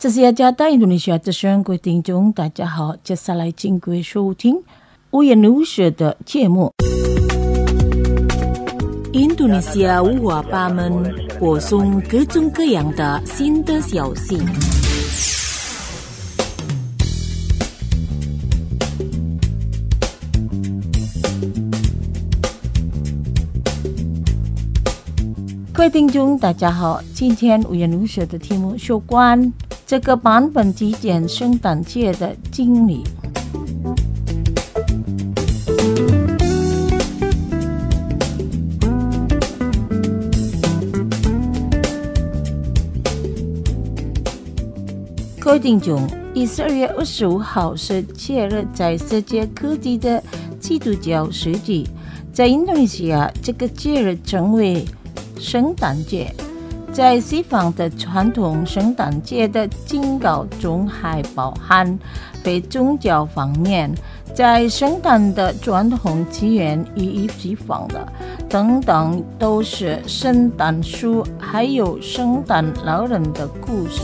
这是雅加达印度尼西亚之声，各位听众大家好，接下来请各位收听无言无说的节目。印度尼西亚五花八门，播送各种各样的新的消息。各位听众大家好，今天无言无说的题目有关这个版本极简圣诞节的经历。各位听众，12月25号是节日在世界各地的基督教日子，在印度尼西亚这个节日称为圣诞节。在西方的传统圣诞节的警告中还包含非宗教方面，在圣诞的传统起源与西方的等等，都是圣诞树还有圣诞老人的故事。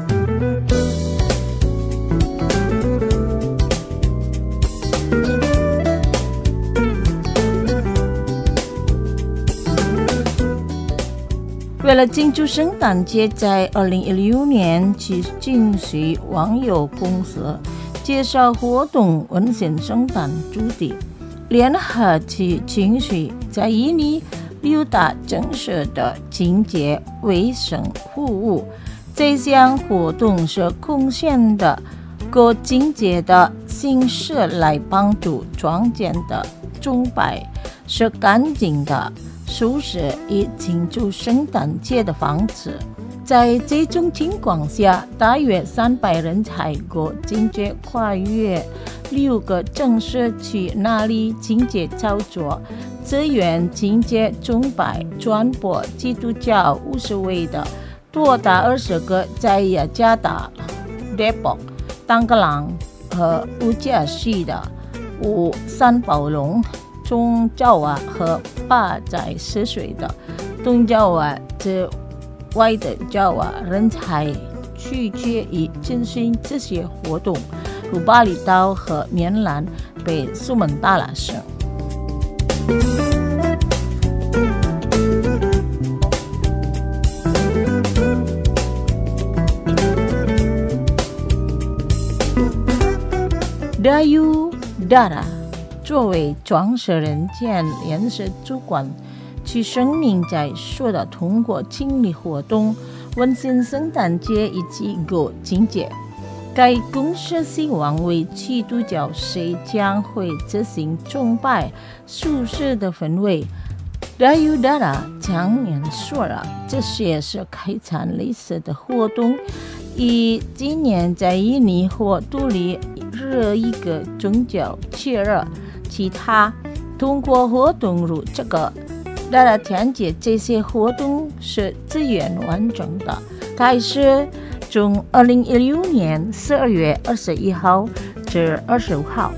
为了庆祝圣诞节，在2016年去进行网友公司介绍活动温馨圣诞主题，联合去进行在印尼六大城市的清洁卫生服务。这项活动是贡献的各清洁的形式来帮助庄严的崇拜是干净的舒适以庆祝圣诞节的方式。在这种情况下，大约300人才过清洁跨越6个城市去那里清洁操作，支援清洁崇拜传播基督教无所谓的多达20个在雅加达、Depok、当格朗和乌加西的三宝龙、中爪哇和巴在涉水的东爪哇之外的爪哇人才拒绝以进行这些活动，如巴厘岛和棉兰被苏门答腊省。Dayudara 作为创始人兼联合主管，其声明在说的通过清理活动、温馨圣诞节以及过清洁。该公司希望为基督教谁将会执行崇拜舒适的氛围。Dayudara 强硬说了，这些是开展类似的活动，以今年在印尼或独立任一个宗教节日。其他通过活动如这个，大家团结这些活动是资源完整的。开始从2016年12月21号至25号。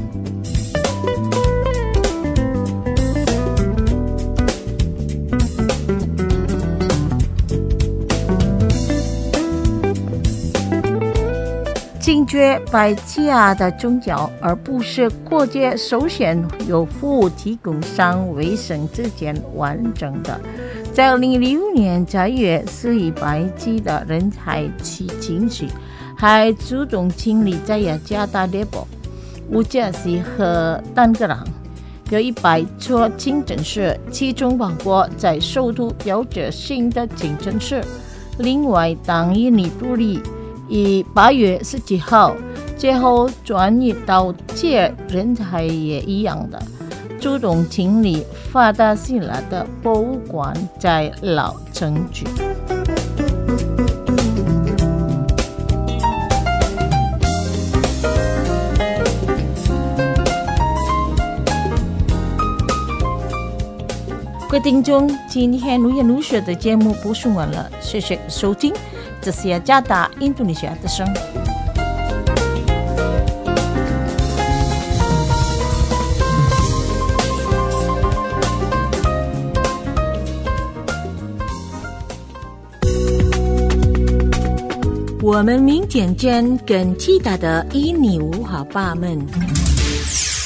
禁绝拜其他的宗教，而不是国家首先由服务提供商卫生之间完整的。在2016年3月400几的人才去进行，还主动清理在雅加达、Depok、乌加西和丹格朗有100座清真寺，其中包括在首都标志性的清真寺。另外，当印尼独立以8月17号最后转移到节人才也一样的主动清理法达西拉的博物馆在老城区。各位听众，今天无言无说的节目播送完了，谢谢收听。这是雅加达印度尼西亚的声。 我们明天见更期待的一你无好爸们。